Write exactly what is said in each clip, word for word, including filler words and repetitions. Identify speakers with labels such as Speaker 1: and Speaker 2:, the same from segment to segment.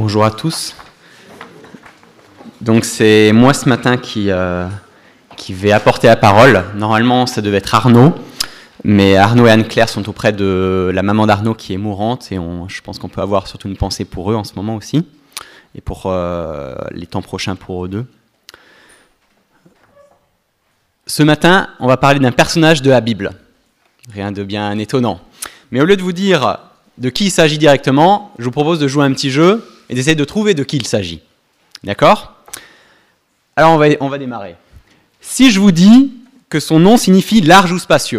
Speaker 1: Bonjour à tous. Donc c'est moi ce matin qui, euh, qui vais apporter la parole. Normalement ça devait être Arnaud, mais Arnaud et Anne-Claire sont auprès de la maman d'Arnaud qui est mourante et on, je pense qu'on peut avoir surtout une pensée pour eux en ce moment aussi et pour euh, les temps prochains pour eux deux. Ce matin on va parler d'un personnage de la Bible. Rien de bien étonnant. Mais au lieu de vous dire de qui il s'agit directement, je vous propose de jouer un petit jeu et d'essayer de trouver de qui il s'agit. D'accord ? Alors on va, on va démarrer. Si je vous dis que son nom signifie large ou spacieux.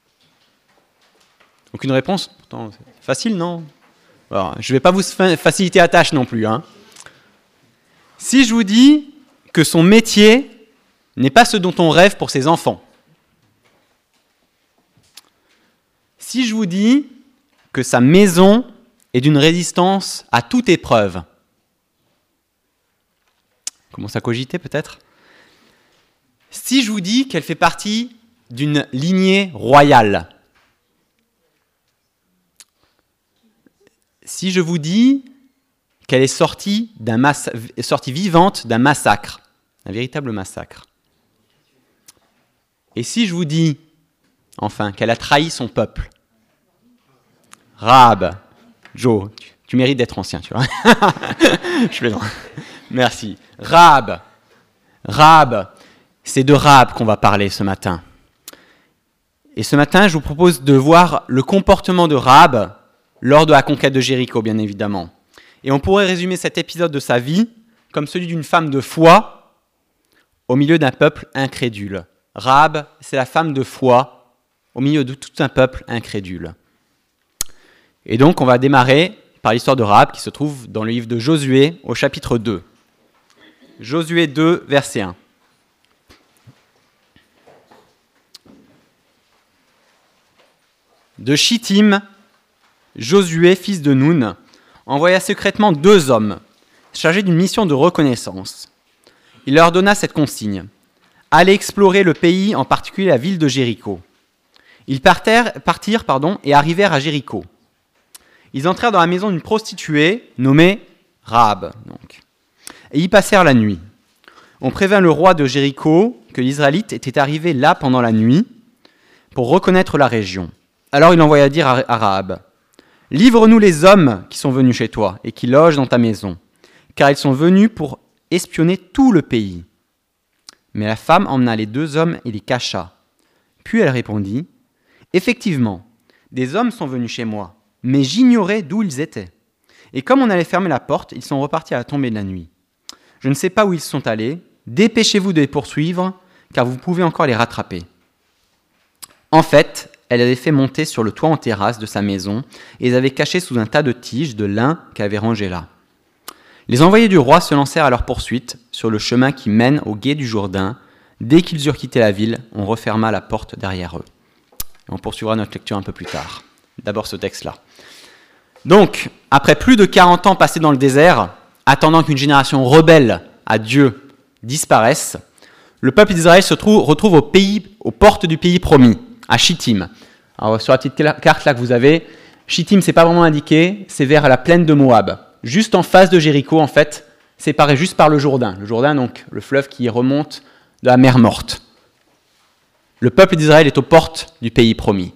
Speaker 1: Aucune réponse ? Pourtant, c'est facile, non ? Alors, je ne vais pas vous faciliter la tâche non plus. Hein. Si je vous dis que son métier n'est pas ce dont on rêve pour ses enfants. Si je vous dis que sa maison est d'une résistance à toute épreuve. Commence à cogiter peut-être. Si je vous dis qu'elle fait partie d'une lignée royale. Si je vous dis qu'elle est sortie, d'un massa- sortie vivante d'un massacre, un véritable massacre. Et si je vous dis, enfin, qu'elle a trahi son peuple. Rahab. Joe, tu, tu mérites d'être ancien, tu vois. Je plaisante. Merci. Rahab. Rahab. C'est de Rahab qu'on va parler ce matin. Et ce matin, je vous propose de voir le comportement de Rahab lors de la conquête de Jéricho, bien évidemment. Et on pourrait résumer cet épisode de sa vie comme celui d'une femme de foi au milieu d'un peuple incrédule. Rahab, c'est la femme de foi au milieu de tout un peuple incrédule. Et donc, on va démarrer par l'histoire de Rahab qui se trouve dans le livre de Josué au chapitre deux. Josué deux, verset un. De Chittim, Josué, fils de Nun, envoya secrètement deux hommes chargés d'une mission de reconnaissance. Il leur donna cette consigne. Allez explorer le pays, en particulier la ville de Jéricho. Ils partèrent, partirent pardon, et arrivèrent à Jéricho. Ils entrèrent dans la maison d'une prostituée nommée Rahab, donc, et y passèrent la nuit. On prévint le roi de Jéricho que l'Israélite était arrivé là pendant la nuit pour reconnaître la région. Alors il envoya dire à Rahab, « Livre-nous les hommes qui sont venus chez toi et qui logent dans ta maison, car ils sont venus pour espionner tout le pays. » Mais la femme emmena les deux hommes et les cacha. Puis elle répondit, « Effectivement, des hommes sont venus chez moi, mais j'ignorais d'où ils étaient. Et comme on allait fermer la porte, ils sont repartis à la tombée de la nuit. Je ne sais pas où ils sont allés. Dépêchez-vous de les poursuivre, car vous pouvez encore les rattraper. » En fait, elle avait fait monter sur le toit en terrasse de sa maison et les avait cachés sous un tas de tiges de lin qu'elle avait rangé là. Les envoyés du roi se lancèrent à leur poursuite sur le chemin qui mène au gué du Jourdain. Dès qu'ils eurent quitté la ville, on referma la porte derrière eux. Et on poursuivra notre lecture un peu plus tard. D'abord ce texte-là. Donc, après plus de quarante ans passés dans le désert, attendant qu'une génération rebelle à Dieu disparaisse, le peuple d'Israël se trouve, retrouve au pays, aux portes du pays promis, à Chittim. Alors, sur la petite carte là que vous avez, Chittim, c'est pas vraiment indiqué, c'est vers la plaine de Moab, juste en face de Jéricho, en fait, séparé juste par le Jourdain. Le Jourdain, donc, le fleuve qui remonte de la mer Morte. Le peuple d'Israël est aux portes du pays promis.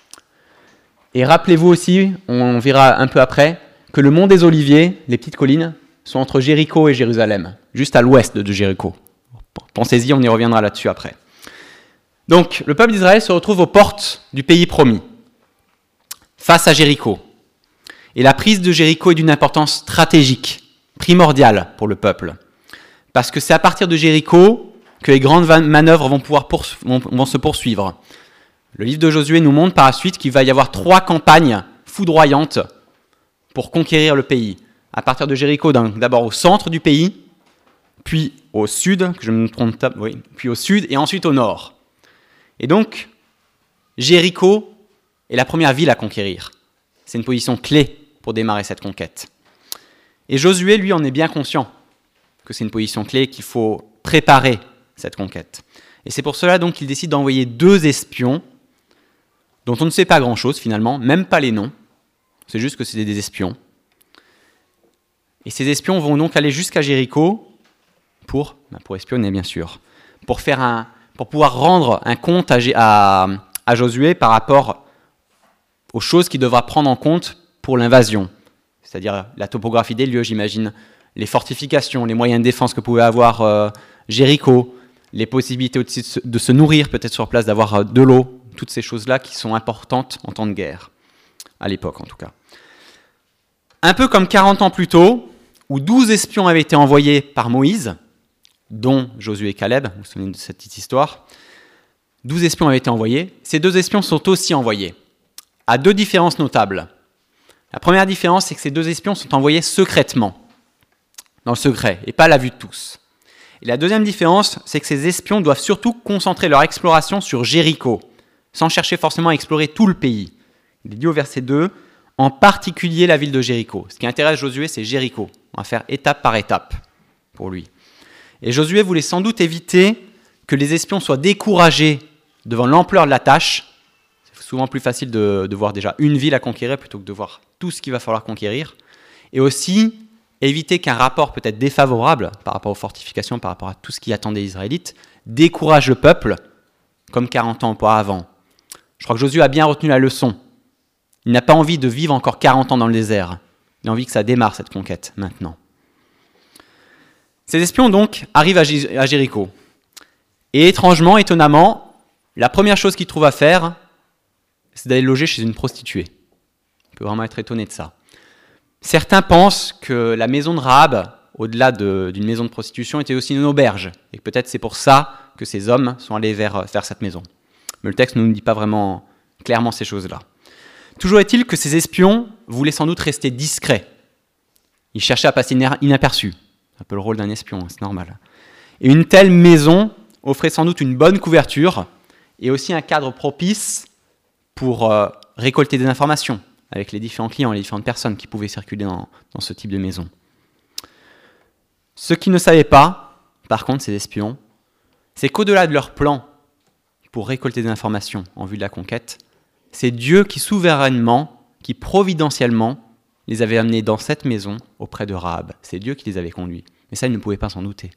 Speaker 1: Et rappelez-vous aussi, on verra un peu après, que le mont des Oliviers, les petites collines, sont entre Jéricho et Jérusalem, juste à l'ouest de Jéricho. Pensez-y, on y reviendra là-dessus après. Donc, le peuple d'Israël se retrouve aux portes du pays promis, face à Jéricho. Et la prise de Jéricho est d'une importance stratégique, primordiale pour le peuple. Parce que c'est à partir de Jéricho que les grandes manœuvres vont, pouvoir poursu- vont, vont se poursuivre. Le livre de Josué nous montre par la suite qu'il va y avoir trois campagnes foudroyantes pour conquérir le pays. À partir de Jéricho, d'abord au centre du pays, puis au sud, que je me trompe pas, oui, puis au sud et ensuite au nord. Et donc, Jéricho est la première ville à conquérir. C'est une position clé pour démarrer cette conquête. Et Josué, lui, en est bien conscient que c'est une position clé, qu'il faut préparer cette conquête. Et c'est pour cela donc qu'il décide d'envoyer deux espions dont on ne sait pas grand-chose finalement, même pas les noms, c'est juste que c'est des espions. Et ces espions vont donc aller jusqu'à Jéricho pour, ben pour espionner, bien sûr, pour, faire un, pour pouvoir rendre un compte à, à, à Josué par rapport aux choses qu'il devra prendre en compte pour l'invasion. C'est-à-dire la topographie des lieux, j'imagine, les fortifications, les moyens de défense que pouvait avoir euh, Jéricho, les possibilités aussi de se, de se nourrir peut-être sur place, d'avoir euh, de l'eau, toutes ces choses-là qui sont importantes en temps de guerre, à l'époque en tout cas. Un peu comme quarante ans plus tôt, où douze espions avaient été envoyés par Moïse, dont Josué et Caleb, vous vous souvenez de cette petite histoire, douze espions avaient été envoyés, ces deux espions sont aussi envoyés, à deux différences notables. La première différence, c'est que ces deux espions sont envoyés secrètement, dans le secret, et pas à la vue de tous. Et la deuxième différence, c'est que ces espions doivent surtout concentrer leur exploration sur Jéricho, sans chercher forcément à explorer tout le pays. Il est dit au verset deux, en particulier la ville de Jéricho. Ce qui intéresse Josué, c'est Jéricho. On va faire étape par étape pour lui. Et Josué voulait sans doute éviter que les espions soient découragés devant l'ampleur de la tâche. C'est souvent plus facile de, de voir déjà une ville à conquérir plutôt que de voir tout ce qu'il va falloir conquérir. Et aussi éviter qu'un rapport peut-être défavorable par rapport aux fortifications, par rapport à tout ce qui attendait les Israélites, décourage le peuple, comme quarante ans auparavant. Je crois que Josué a bien retenu la leçon. Il n'a pas envie de vivre encore quarante ans dans le désert. Il a envie que ça démarre, cette conquête, maintenant. Ces espions, donc, arrivent à Jéricho. Et étrangement, étonnamment, la première chose qu'ils trouvent à faire, c'est d'aller loger chez une prostituée. On peut vraiment être étonné de ça. Certains pensent que la maison de Rahab, au-delà de, d'une maison de prostitution, était aussi une auberge. Et peut-être c'est pour ça que ces hommes sont allés vers, vers cette maison. Mais le texte ne nous dit pas vraiment clairement ces choses-là. Toujours est-il que ces espions voulaient sans doute rester discrets. Ils cherchaient à passer inaperçus. C'est un peu le rôle d'un espion, c'est normal. Et une telle maison offrait sans doute une bonne couverture et aussi un cadre propice pour euh, récolter des informations avec les différents clients, les différentes personnes qui pouvaient circuler dans, dans ce type de maison. Ce qu'ils ne savaient pas, par contre, ces espions, c'est qu'au-delà de leur plan pour récolter des informations en vue de la conquête, c'est Dieu qui souverainement, qui providentiellement les avait amenés dans cette maison auprès de Rahab. C'est Dieu qui les avait conduits. Mais ça, ils ne pouvaient pas s'en douter.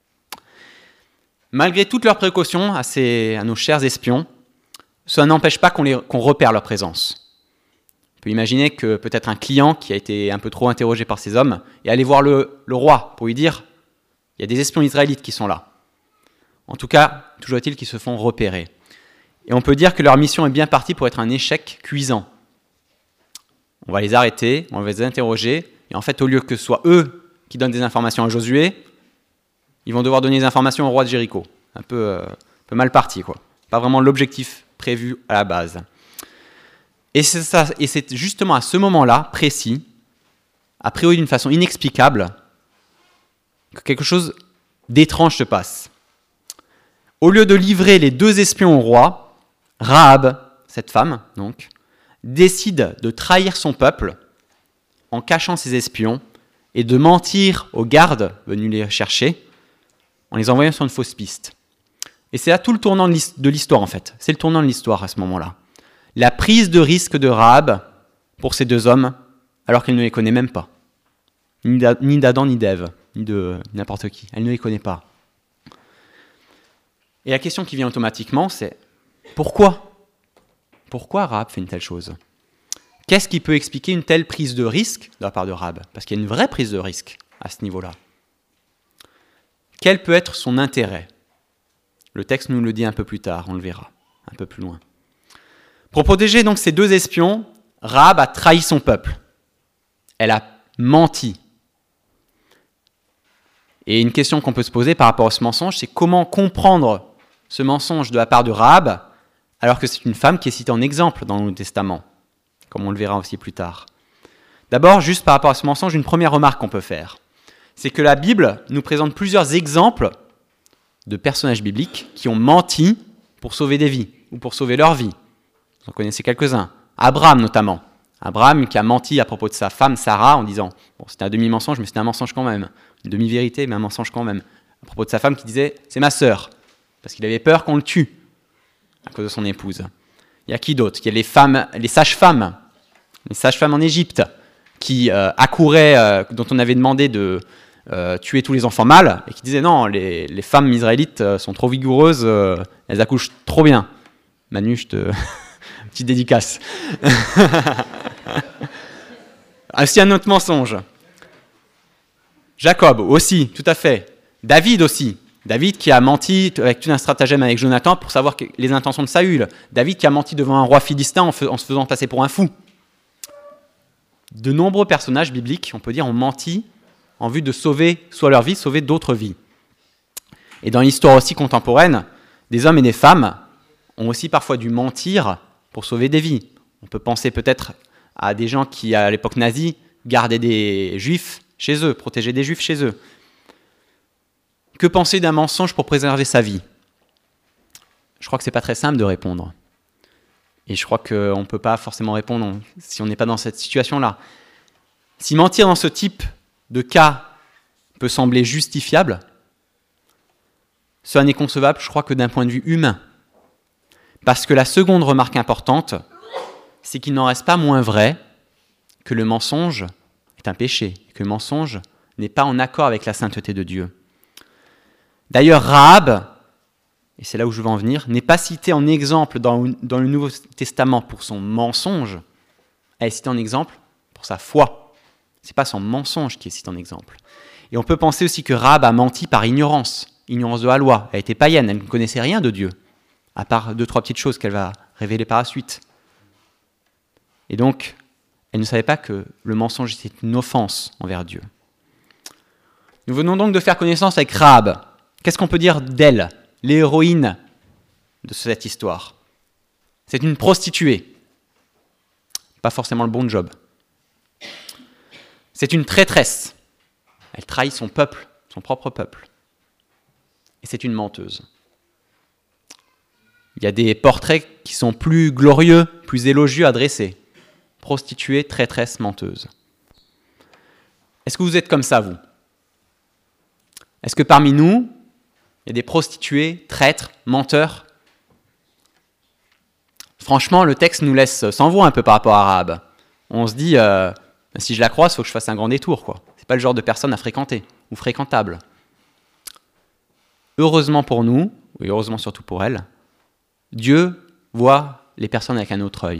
Speaker 1: Malgré toutes leurs précautions à, ces, à nos chers espions, cela n'empêche pas qu'on, les, qu'on repère leur présence. On peut imaginer que peut-être un client qui a été un peu trop interrogé par ces hommes est allé voir le, le roi pour lui dire « il y a des espions israélites qui sont là ». En tout cas, toujours est-il qu'ils se font repérer. Et on peut dire que leur mission est bien partie pour être un échec cuisant. On va les arrêter, on va les interroger, et en fait, au lieu que ce soit eux qui donnent des informations à Josué, ils vont devoir donner des informations au roi de Jéricho. Un peu, euh, un peu mal parti, quoi. Pas vraiment l'objectif prévu à la base. Et c'est, ça, et c'est justement à ce moment-là, précis, a priori d'une façon inexplicable, que quelque chose d'étrange se passe. Au lieu de livrer les deux espions au roi, Rahab, cette femme, donc, décide de trahir son peuple en cachant ses espions et de mentir aux gardes venus les chercher en les envoyant sur une fausse piste. Et c'est là tout le tournant de l'histoire, en fait. C'est le tournant de l'histoire à ce moment-là. La prise de risque de Rahab pour ces deux hommes, alors qu'elle ne les connaît même pas. Ni d'Adam, ni d'Ève, ni de n'importe qui. Elle ne les connaît pas. Et la question qui vient automatiquement, c'est pourquoi ? Pourquoi Rahab fait une telle chose ? Qu'est-ce qui peut expliquer une telle prise de risque de la part de Rahab ? Parce qu'il y a une vraie prise de risque à ce niveau-là. Quel peut être son intérêt ? Le texte nous le dit un peu plus tard, on le verra, un peu plus loin. Pour protéger donc ces deux espions, Rahab a trahi son peuple. Elle a menti. Et une question qu'on peut se poser par rapport à ce mensonge, c'est comment comprendre ce mensonge de la part de Rahab, alors que c'est une femme qui est citée en exemple dans le Nouveau Testament, comme on le verra aussi plus tard. D'abord, juste par rapport à ce mensonge, une première remarque qu'on peut faire, c'est que la Bible nous présente plusieurs exemples de personnages bibliques qui ont menti pour sauver des vies, ou pour sauver leur vie. Vous en connaissez quelques-uns. Abraham notamment. Abraham qui a menti à propos de sa femme Sarah en disant, bon, c'était un demi-mensonge, mais c'était un mensonge quand même. Une demi-vérité, mais un mensonge quand même. À propos de sa femme qui disait, c'est ma sœur, parce qu'il avait peur qu'on le tue à cause de son épouse. Il y a qui d'autre ? Il y a les femmes, les sages-femmes, les sages-femmes en Égypte, qui euh, accourait, euh, dont on avait demandé de euh, tuer tous les enfants mâles, et qui disait non, les, les femmes israélites euh, sont trop vigoureuses, euh, elles accouchent trop bien. Manu, je te... petite dédicace. Aussi un autre mensonge. Jacob aussi, tout à fait. David aussi. David qui a menti avec tout un stratagème avec Jonathan pour savoir les intentions de Saül. David qui a menti devant un roi philistin en, en se faisant passer pour un fou. De nombreux personnages bibliques, on peut dire, ont menti en vue de sauver soit leur vie, sauver d'autres vies. Et dans l'histoire aussi contemporaine, des hommes et des femmes ont aussi parfois dû mentir pour sauver des vies. On peut penser peut-être à des gens qui, à l'époque nazie, gardaient des juifs chez eux, protégeaient des juifs chez eux. Que penser d'un mensonge pour préserver sa vie ? Je crois que ce n'est pas très simple de répondre. Et je crois qu'on ne peut pas forcément répondre si on n'est pas dans cette situation-là. Si mentir dans ce type de cas peut sembler justifiable, cela n'est concevable, je crois, que d'un point de vue humain. Parce que la seconde remarque importante, c'est qu'il n'en reste pas moins vrai que le mensonge est un péché, que le mensonge n'est pas en accord avec la sainteté de Dieu. D'ailleurs, Rahab, et c'est là où je veux en venir, n'est pas citée en exemple dans, dans le Nouveau Testament pour son mensonge, elle est citée en exemple pour sa foi. Ce n'est pas son mensonge qui est cité en exemple. Et on peut penser aussi que Rahab a menti par ignorance, ignorance de la loi. Elle était païenne, elle ne connaissait rien de Dieu, à part deux, trois petites choses qu'elle va révéler par la suite. Et donc, elle ne savait pas que le mensonge était une offense envers Dieu. Nous venons donc de faire connaissance avec Rahab. Qu'est-ce qu'on peut dire d'elle, l'héroïne de cette histoire ? C'est une prostituée. Pas forcément le bon job. C'est une traîtresse. Elle trahit son peuple, son propre peuple. Et c'est une menteuse. Il y a des portraits qui sont plus glorieux, plus élogieux à dresser. Prostituée, traîtresse, menteuse. Est-ce que vous êtes comme ça, vous ? Est-ce que parmi nous, il y a des prostituées, traîtres, menteurs ? Franchement, le texte nous laisse sans voix un peu par rapport à Rahab. On se dit, euh, si je la croise, il faut que je fasse un grand détour, quoi. C'est pas le genre de personne à fréquenter ou fréquentable. Heureusement pour nous, et heureusement surtout pour elle, Dieu voit les personnes avec un autre œil.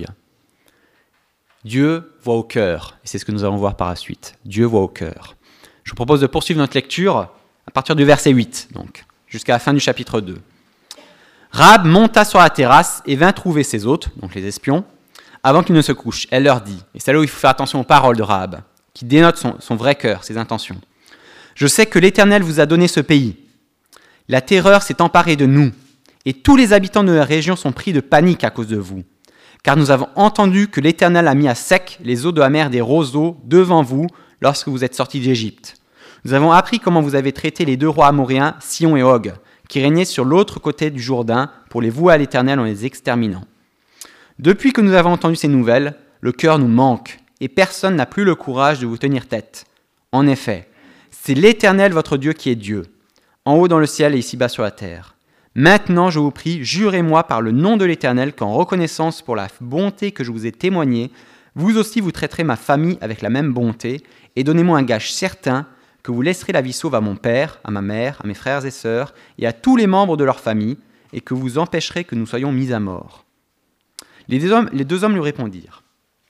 Speaker 1: Dieu voit au cœur, et c'est ce que nous allons voir par la suite. Dieu voit au cœur. Je vous propose de poursuivre notre lecture à partir du verset huit, donc, jusqu'à la fin du chapitre deux. Rahab monta sur la terrasse et vint trouver ses hôtes, donc les espions, avant qu'ils ne se couchent. Elle leur dit, et c'est là où il faut faire attention aux paroles de Rahab, qui dénotent son, son vrai cœur, ses intentions. « Je sais que l'Éternel vous a donné ce pays. La terreur s'est emparée de nous, et tous les habitants de la région sont pris de panique à cause de vous. Car nous avons entendu que l'Éternel a mis à sec les eaux de la mer des roseaux devant vous lorsque vous êtes sortis d'Égypte. Nous avons appris comment vous avez traité les deux rois amoréens, Sion et Og, qui régnaient sur l'autre côté du Jourdain, pour les vouer à l'Éternel en les exterminant. Depuis que nous avons entendu ces nouvelles, le cœur nous manque, et personne n'a plus le courage de vous tenir tête. En effet, c'est l'Éternel votre Dieu qui est Dieu, en haut dans le ciel et ici-bas sur la terre. Maintenant, je vous prie, jurez-moi par le nom de l'Éternel qu'en reconnaissance pour la bonté que je vous ai témoignée, vous aussi vous traiterez ma famille avec la même bonté, et donnez-moi un gage certain que vous laisserez la vie sauve à mon père, à ma mère, à mes frères et sœurs, et à tous les membres de leur famille, et que vous empêcherez que nous soyons mis à mort. » Les deux hommes, les deux hommes lui répondirent,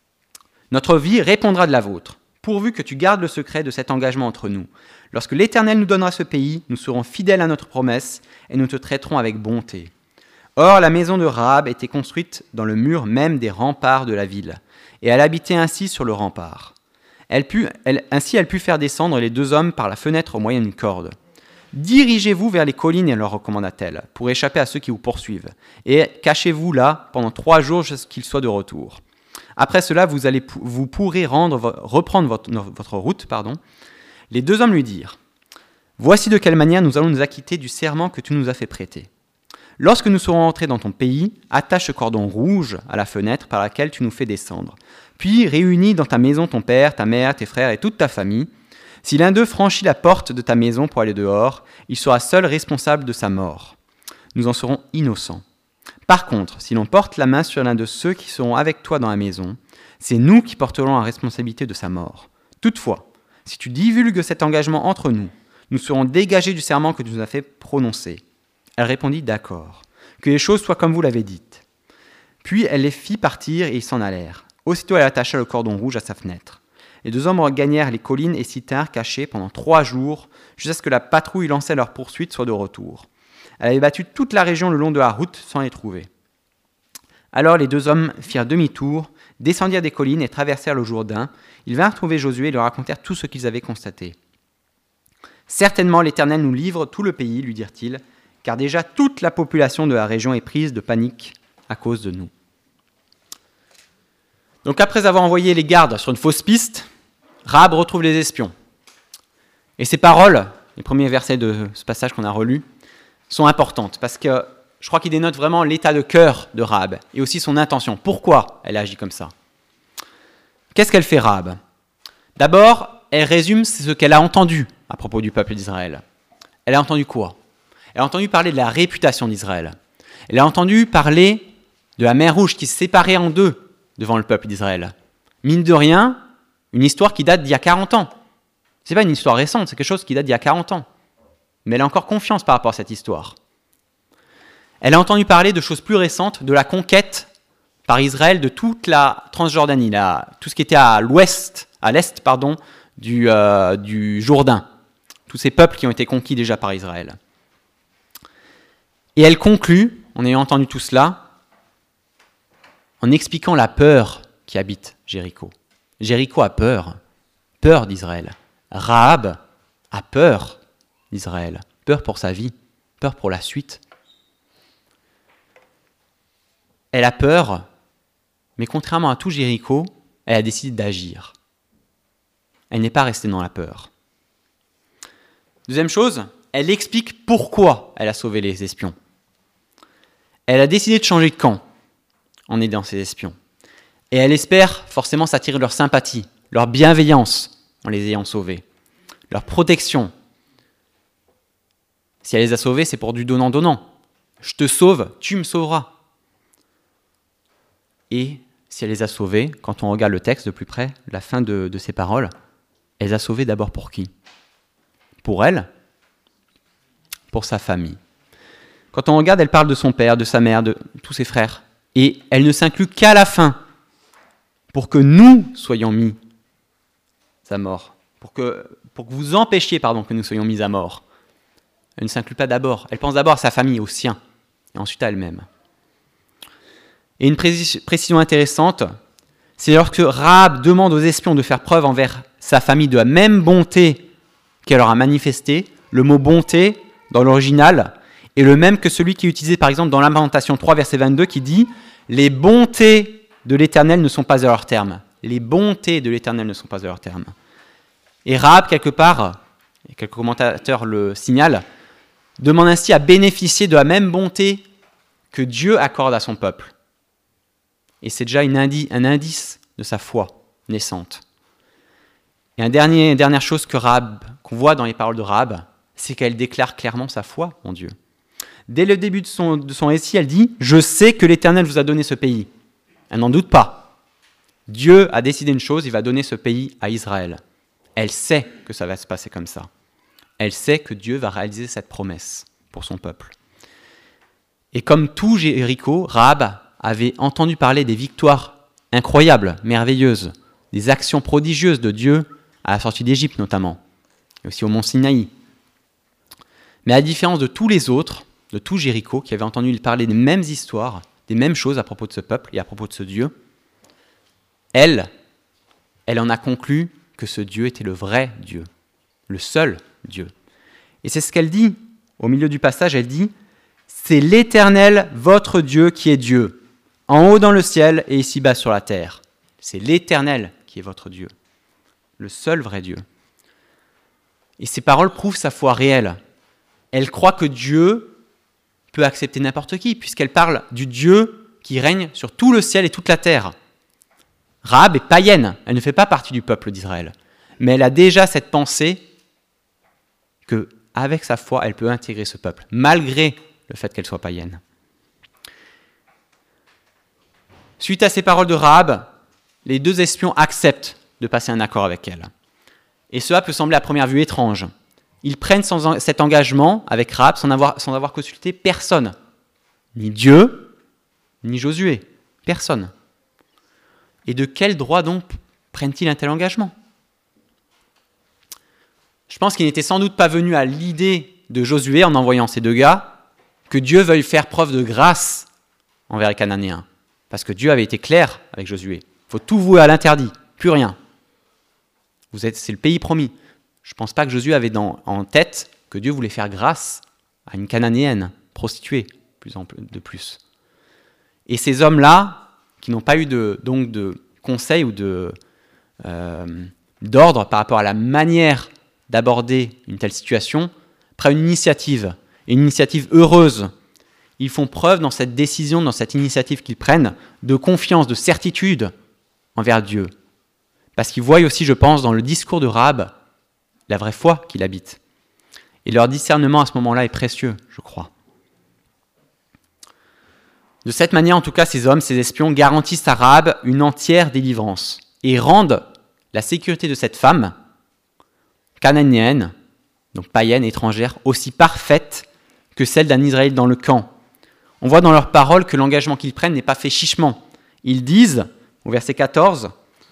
Speaker 1: « Notre vie répondra de la vôtre, pourvu que tu gardes le secret de cet engagement entre nous. Lorsque l'Éternel nous donnera ce pays, nous serons fidèles à notre promesse, et nous te traiterons avec bonté. » Or, la maison de Rahab était construite dans le mur même des remparts de la ville, et elle habitait ainsi sur le rempart. Elle put, elle, ainsi, elle put faire descendre les deux hommes par la fenêtre au moyen d'une corde. « Dirigez-vous vers les collines, leur recommanda-t-elle, pour échapper à ceux qui vous poursuivent, et cachez-vous là pendant trois jours jusqu'à qu'ils soient de retour. Après cela, vous, allez, vous pourrez rendre, reprendre votre, votre route. » pardon. Les deux hommes lui dirent, « Voici de quelle manière nous allons nous acquitter du serment que tu nous as fait prêter. Lorsque nous serons entrés dans ton pays, attache ce cordon rouge à la fenêtre par laquelle tu nous fais descendre. Puis réunis dans ta maison ton père, ta mère, tes frères et toute ta famille. Si l'un d'eux franchit la porte de ta maison pour aller dehors, il sera seul responsable de sa mort. Nous en serons innocents. Par contre, si l'on porte la main sur l'un de ceux qui seront avec toi dans la maison, c'est nous qui porterons la responsabilité de sa mort. Toutefois, si tu divulgues cet engagement entre nous, nous serons dégagés du serment que tu nous as fait prononcer. » Elle répondit « D'accord, que les choses soient comme vous l'avez dites. » Puis elle les fit partir et ils s'en allèrent. Aussitôt elle attacha le cordon rouge à sa fenêtre. Les deux hommes gagnèrent les collines et s'y tinrent cachés pendant trois jours, jusqu'à ce que la patrouille lançait leur poursuite soit de retour. Elle avait battu toute la région le long de la route sans les trouver. Alors les deux hommes firent demi-tour, descendirent des collines et traversèrent le Jourdain. Ils vinrent trouver Josué et lui racontèrent tout ce qu'ils avaient constaté. « Certainement l'Éternel nous livre tout le pays, lui dirent-ils, car déjà toute la population de la région est prise de panique à cause de nous. » Donc après avoir envoyé les gardes sur une fausse piste, Rahab retrouve les espions. Et ces paroles, les premiers versets de ce passage qu'on a relu, sont importantes parce que je crois qu'ils dénotent vraiment l'état de cœur de Rahab et aussi son intention. Pourquoi elle agit comme ça ? Qu'est-ce qu'elle fait, Rahab ? D'abord, elle résume ce qu'elle a entendu à propos du peuple d'Israël. Elle a entendu quoi ? Elle a entendu parler de la réputation d'Israël. Elle a entendu parler de la mer Rouge qui se séparait en deux devant le peuple d'Israël. Mine de rien, une histoire qui date d'il y a quarante ans. Ce n'est pas une histoire récente, c'est quelque chose qui date d'il y a quarante ans. Mais elle a encore confiance par rapport à cette histoire. Elle a entendu parler de choses plus récentes, de la conquête par Israël de toute la Transjordanie, la, tout ce qui était à l'ouest, à l'est, pardon, du, euh, du Jourdain. Tous ces peuples qui ont été conquis déjà par Israël. Et elle conclut, en ayant entendu tout cela, en expliquant la peur qui habite Jéricho. Jéricho a peur, peur d'Israël. Rahab a peur d'Israël, peur pour sa vie, peur pour la suite. Elle a peur, mais contrairement à tout Jéricho, elle a décidé d'agir. Elle n'est pas restée dans la peur. Deuxième chose, elle explique pourquoi elle a sauvé les espions. Elle a décidé de changer de camp en aidant ces espions. Et elle espère forcément s'attirer leur sympathie, leur bienveillance en les ayant sauvés, leur protection. Si elle les a sauvés, c'est pour du donnant-donnant. Je te sauve, tu me sauveras. Et si elle les a sauvés, quand on regarde le texte de plus près, la fin de, de ces paroles, elle les a sauvés d'abord pour qui ? Pour elle, pour sa famille. Quand on regarde, elle parle de son père, de sa mère, de tous ses frères. Et elle ne s'inclut qu'à la fin, pour que nous soyons mis à mort, pour que, pour que vous empêchiez pardon, que nous soyons mis à mort. Elle ne s'inclut pas d'abord, elle pense d'abord à sa famille, aux siens, et ensuite à elle-même. Et une précision intéressante, c'est lorsque Rahab demande aux espions de faire preuve envers sa famille de la même bonté qu'elle leur a manifestée, le mot « bonté » dans l'original est le même que celui qui est utilisé par exemple dans Lamentation trois, verset vingt-deux, qui dit « Les bontés de l'Éternel ne sont pas à leur terme. » Les bontés de l'Éternel ne sont pas à leur terme. Et Rahab, quelque part, et quelques commentateurs le signalent, demande ainsi à bénéficier de la même bonté que Dieu accorde à son peuple. Et c'est déjà une indi- un indice de sa foi naissante. Et une dernier, dernière chose que Rahab, qu'on voit dans les paroles de Rahab, c'est qu'elle déclare clairement sa foi en Dieu. Dès le début de son, de son récit, elle dit « Je sais que l'Éternel vous a donné ce pays. » Elle n'en doute pas. Dieu a décidé une chose, il va donner ce pays à Israël. Elle sait que ça va se passer comme ça. Elle sait que Dieu va réaliser cette promesse pour son peuple. Et comme tout Jéricho, Rahab avait entendu parler des victoires incroyables, merveilleuses, des actions prodigieuses de Dieu à la sortie d'Égypte notamment, et aussi au mont Sinaï. Mais à la différence de tous les autres, de tout Jéricho, qui avait entendu parler des mêmes histoires, des mêmes choses à propos de ce peuple et à propos de ce Dieu, elle, elle en a conclu que ce Dieu était le vrai Dieu, le seul Dieu. Et c'est ce qu'elle dit au milieu du passage, elle dit « C'est l'Éternel, votre Dieu, qui est Dieu, en haut dans le ciel et ici-bas sur la terre. C'est l'Éternel qui est votre Dieu, le seul vrai Dieu. » Et ces paroles prouvent sa foi réelle. Elle croit que Dieu peut accepter n'importe qui, puisqu'elle parle du Dieu qui règne sur tout le ciel et toute la terre. Rahab est païenne, elle ne fait pas partie du peuple d'Israël, mais elle a déjà cette pensée qu'avec sa foi, elle peut intégrer ce peuple, malgré le fait qu'elle soit païenne. Suite à ces paroles de Rahab, les deux espions acceptent de passer un accord avec elle. Et cela peut sembler à première vue étrange. Ils prennent sans, cet engagement avec Rahab sans avoir, sans avoir consulté personne. Ni Dieu, ni Josué. Personne. Et de quel droit donc prennent-ils un tel engagement ? Je pense qu'il n'était sans doute pas venu à l'idée de Josué, en envoyant ces deux gars, que Dieu veuille faire preuve de grâce envers les Cananéens. Parce que Dieu avait été clair avec Josué. Il faut tout vouer à l'interdit, plus rien. Vous êtes, c'est le pays promis. Je ne pense pas que Josué avait dans, en tête que Dieu voulait faire grâce à une Cananéenne prostituée, plus en plus, de plus. Et ces hommes-là, qui n'ont pas eu de, donc de conseil ou de, euh, d'ordre par rapport à la manière d'aborder une telle situation, prennent une initiative, et une initiative heureuse. Ils font preuve dans cette décision, dans cette initiative qu'ils prennent, de confiance, de certitude envers Dieu. Parce qu'ils voient aussi, je pense, dans le discours de Rahab, la vraie foi qu'il habite. Et leur discernement à ce moment-là est précieux, je crois. De cette manière, en tout cas, ces hommes, ces espions, garantissent à Rahab une entière délivrance et rendent la sécurité de cette femme, cananéenne, donc païenne, étrangère, aussi parfaite que celle d'un Israélite dans le camp. On voit dans leurs paroles que l'engagement qu'ils prennent n'est pas fait chichement. Ils disent, au verset quatorze,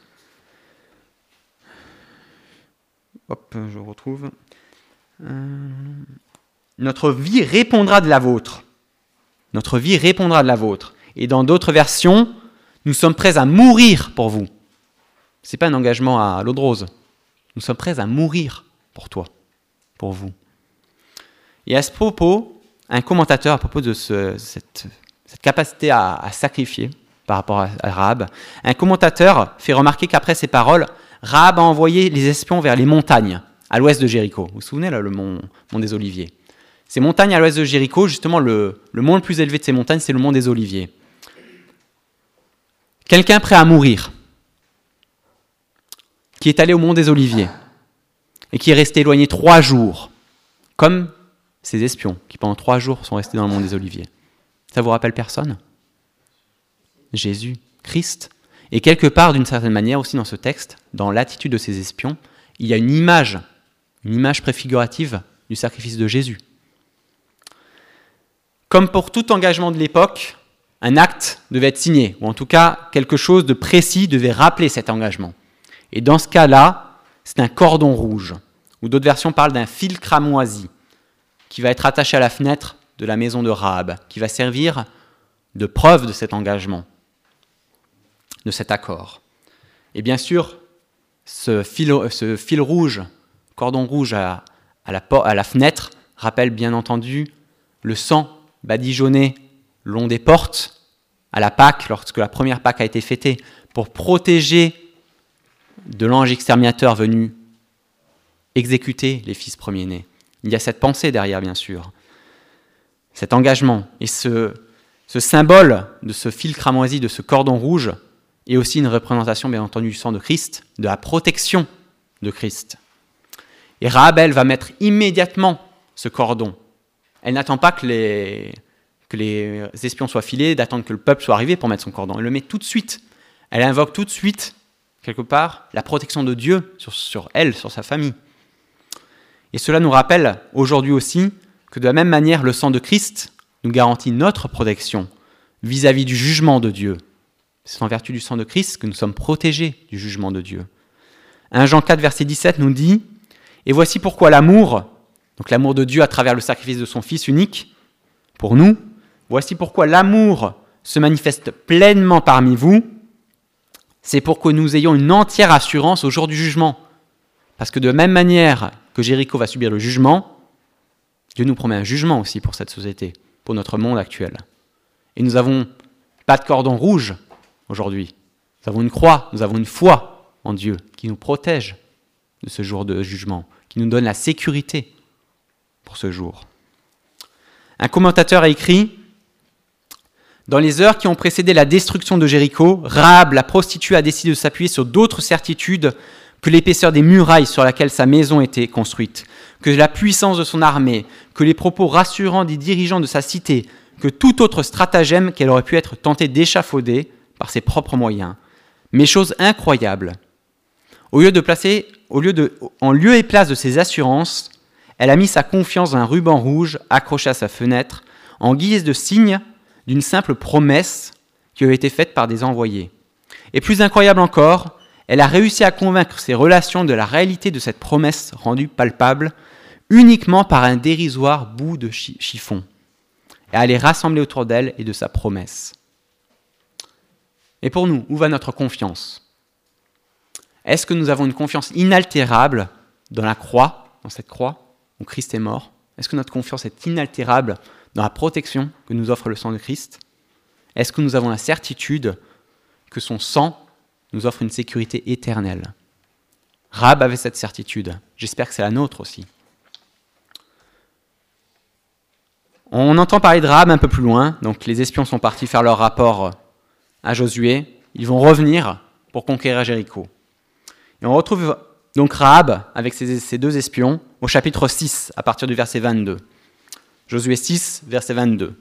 Speaker 1: hop, je retrouve, euh, notre vie répondra de la vôtre. Notre vie répondra de la vôtre. Et dans d'autres versions, nous sommes prêts à mourir pour vous. Ce n'est pas un engagement à l'eau de rose. Nous sommes prêts à mourir pour toi, pour vous. Et à ce propos, un commentateur, à propos de ce, cette, cette capacité à, à sacrifier par rapport à, à Rahab, un commentateur fait remarquer qu'après ces paroles, Rahab a envoyé les espions vers les montagnes, à l'ouest de Jéricho. Vous vous souvenez, là, le mont, mont des Oliviers. Ces montagnes à l'ouest de Jéricho, justement, le, le mont le plus élevé de ces montagnes, c'est le mont des Oliviers. Quelqu'un prêt à mourir, qui est allé au mont des Oliviers, et qui est resté éloigné trois jours, comme ces espions, qui pendant trois jours sont restés dans le mont des Oliviers. Ça vous rappelle personne ? Jésus, Christ. Et quelque part, d'une certaine manière, aussi dans ce texte, dans l'attitude de ces espions, il y a une image, une image préfigurative du sacrifice de Jésus. Comme pour tout engagement de l'époque, un acte devait être signé, ou en tout cas, quelque chose de précis devait rappeler cet engagement. Et dans ce cas-là, c'est un cordon rouge, ou d'autres versions parlent d'un fil cramoisi, qui va être attaché à la fenêtre de la maison de Rahab, qui va servir de preuve de cet engagement, de cet accord. Et bien sûr, ce fil, ce fil rouge, cordon rouge à, à, la, à la fenêtre, rappelle bien entendu le sang badigeonné le long des portes à la Pâque, lorsque la première Pâque a été fêtée, pour protéger de l'ange exterminateur venu exécuter les fils premiers-nés. Il y a cette pensée derrière, bien sûr, cet engagement. Et ce, ce symbole de ce fil cramoisi, de ce cordon rouge, est aussi une représentation, bien entendu, du sang de Christ, de la protection de Christ. Et Rahab, elle, va mettre immédiatement ce cordon. Elle n'attend pas que les, que les espions soient filés, d'attendre que le peuple soit arrivé pour mettre son cordon. Elle le met tout de suite. Elle invoque tout de suite, quelque part, la protection de Dieu sur, sur elle, sur sa famille. Et cela nous rappelle aujourd'hui aussi que de la même manière, le sang de Christ nous garantit notre protection vis-à-vis du jugement de Dieu. C'est en vertu du sang de Christ que nous sommes protégés du jugement de Dieu. premier Jean quatre, verset dix-sept nous dit « Et voici pourquoi l'amour, donc l'amour de Dieu à travers le sacrifice de son Fils unique, pour nous, voici pourquoi l'amour se manifeste pleinement parmi vous, c'est pour que nous ayons une entière assurance au jour du jugement. » Parce que de la même manière que Jéricho va subir le jugement, Dieu nous promet un jugement aussi pour cette société, pour notre monde actuel. Et nous n'avons pas de cordon rouge aujourd'hui. Nous avons une croix, nous avons une foi en Dieu qui nous protège de ce jour de jugement, qui nous donne la sécurité pour ce jour. Un commentateur a écrit « Dans les heures qui ont précédé la destruction de Jéricho, Rahab, la prostituée, a décidé de s'appuyer sur d'autres certitudes que l'épaisseur des murailles sur laquelle sa maison était construite, que la puissance de son armée, que les propos rassurants des dirigeants de sa cité, que tout autre stratagème qu'elle aurait pu être tentée d'échafauder par ses propres moyens. Mais chose incroyable, au lieu de placer, au lieu de, en lieu et place de ses assurances, elle a mis sa confiance dans un ruban rouge accroché à sa fenêtre en guise de signe d'une simple promesse qui avait été faite par des envoyés. Et plus incroyable encore, elle a réussi à convaincre ses relations de la réalité de cette promesse rendue palpable uniquement par un dérisoire bout de chi- chiffon, et à les rassembler autour d'elle et de sa promesse. Et pour nous, où va notre confiance ? Est-ce que nous avons une confiance inaltérable dans la croix, dans cette croix où Christ est mort ? Est-ce que notre confiance est inaltérable dans la protection que nous offre le sang de Christ ? Est-ce que nous avons la certitude que son sang nous offre une sécurité éternelle ? Rahab avait cette certitude. J'espère que c'est la nôtre aussi. On entend parler de Rahab un peu plus loin. Donc les espions sont partis faire leur rapport à Josué. Ils vont revenir pour conquérir Jéricho. Et on retrouve donc Rahab avec ses, ses deux espions au chapitre six, à partir du verset vingt-deux. Josué six, verset vingt-deux.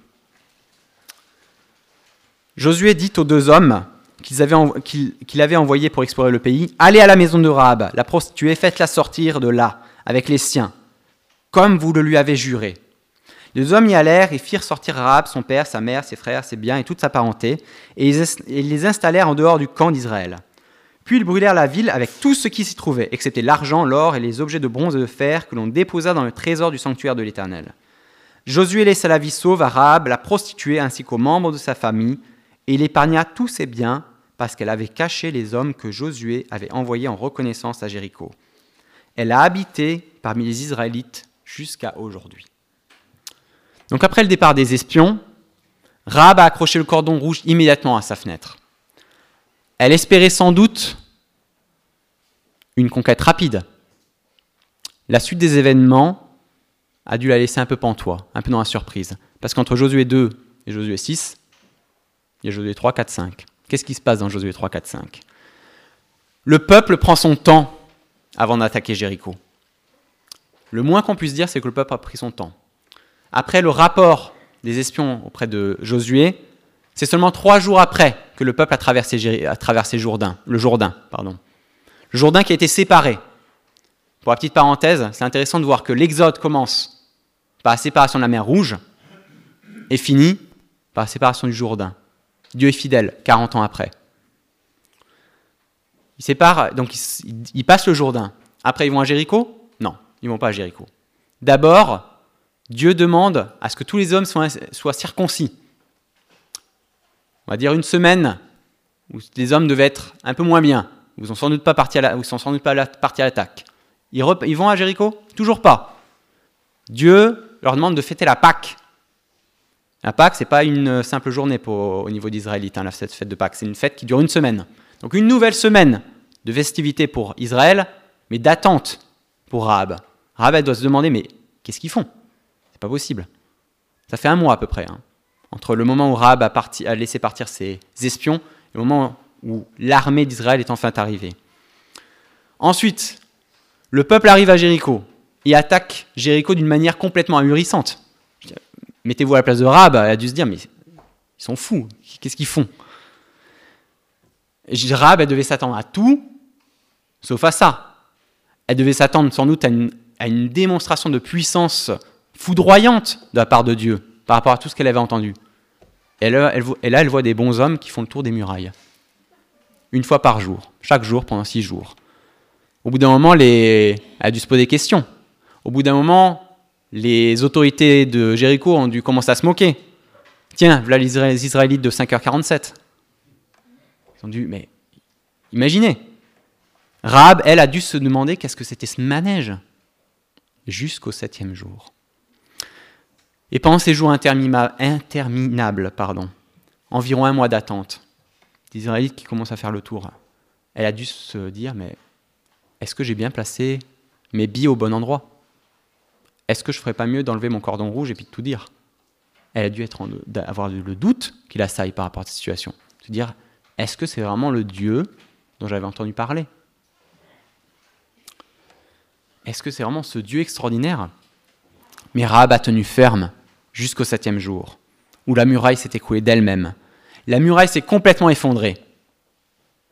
Speaker 1: Josué dit aux deux hommes qu'ils avaient, qu'il, qu'il avait envoyés pour explorer le pays, « Allez à la maison de Rahab, la prostituée, faites-la sortir de là, avec les siens, comme vous le lui avez juré. » Les deux hommes y allèrent et firent sortir Rahab, son père, sa mère, ses frères, ses biens et toute sa parenté, et ils les installèrent en dehors du camp d'Israël. Puis ils brûlèrent la ville avec tout ce qui s'y trouvait, excepté l'argent, l'or et les objets de bronze et de fer que l'on déposa dans le trésor du sanctuaire de l'Éternel. Josué laissa la vie sauve à Rahab, la prostituée, ainsi qu'aux membres de sa famille, et il épargna tous ses biens, parce qu'elle avait caché les hommes que Josué avait envoyés en reconnaissance à Jéricho. Elle a habité parmi les Israélites jusqu'à aujourd'hui. Donc après le départ des espions, Rahab a accroché le cordon rouge immédiatement à sa fenêtre. Elle espérait sans doute une conquête rapide. La suite des événements a dû la laisser un peu pantois, un peu dans la surprise. Parce qu'entre Josué deux et Josué six, il y a Josué trois, quatre, cinq. Qu'est-ce qui se passe dans Josué trois, quatre, cinq ? Le peuple prend son temps avant d'attaquer Jéricho. Le moins qu'on puisse dire, c'est que le peuple a pris son temps. Après le rapport des espions auprès de Josué, c'est seulement trois jours après que le peuple a traversé, a traversé Jourdain, le Jourdain. Pardon. Le Jourdain qui a été séparé. Pour la petite parenthèse, c'est intéressant de voir que l'Exode commence par la séparation de la mer Rouge et finit par la séparation du Jourdain. Dieu est fidèle, quarante ans après. Ils séparent, donc ils, ils passent le Jourdain. Après, ils vont à Jéricho ? Non, ils ne vont pas à Jéricho. D'abord, Dieu demande à ce que tous les hommes soient, soient circoncis. On va dire une semaine où les hommes devaient être un peu moins bien. Ils ne sont sans doute pas partis à, la, sont sans doute pas partis à l'attaque. Ils, rep, ils vont à Jéricho ? Toujours pas. Dieu leur demande de fêter la Pâque. La Pâque, ce n'est pas une simple journée pour, au niveau d'Israélites, hein, cette fête de Pâques. C'est une fête qui dure une semaine. Donc une nouvelle semaine de festivités pour Israël, mais d'attente pour Rahab. Rahab, elle doit se demander, mais qu'est-ce qu'ils font ? C'est pas possible. Ça fait un mois à peu près, hein, entre le moment où Rahab a, parti, a laissé partir ses espions et le moment où l'armée d'Israël est enfin arrivée. Ensuite, le peuple arrive à Jéricho et attaque Jéricho d'une manière complètement ahurissante. Mettez-vous à la place de Rahab, elle a dû se dire, mais ils sont fous, qu'est-ce qu'ils font ? Et Rahab, elle devait s'attendre à tout, sauf à ça. Elle devait s'attendre sans doute à une, à une démonstration de puissance foudroyante de la part de Dieu, par rapport à tout ce qu'elle avait entendu. Et là, elle, et là, elle voit des bons hommes qui font le tour des murailles. Une fois par jour, chaque jour, pendant six jours. Au bout d'un moment, les... elle a dû se poser des questions. Au bout d'un moment, les autorités de Jéricho ont dû commencer à se moquer. Tiens, voilà les Israélites de cinq heures quarante-sept. Ils ont dû, mais imaginez. Rahab, elle, a dû se demander qu'est-ce que c'était ce manège jusqu'au septième jour. Et pendant ces jours interminable, interminables, pardon, environ un mois d'attente, des Israélites qui commencent à faire le tour, elle a dû se dire, mais est-ce que j'ai bien placé mes billes au bon endroit ? Est-ce que je ne ferais pas mieux d'enlever mon cordon rouge et puis de tout dire ? Elle a dû être en, avoir le doute qu'il assaille par rapport à cette situation. Se dire, est-ce que c'est vraiment le Dieu dont j'avais entendu parler ? Est-ce que c'est vraiment ce Dieu extraordinaire ? Mais Rahab a tenu ferme jusqu'au septième jour, où la muraille s'est écroulée d'elle-même. La muraille s'est complètement effondrée. Complètement ?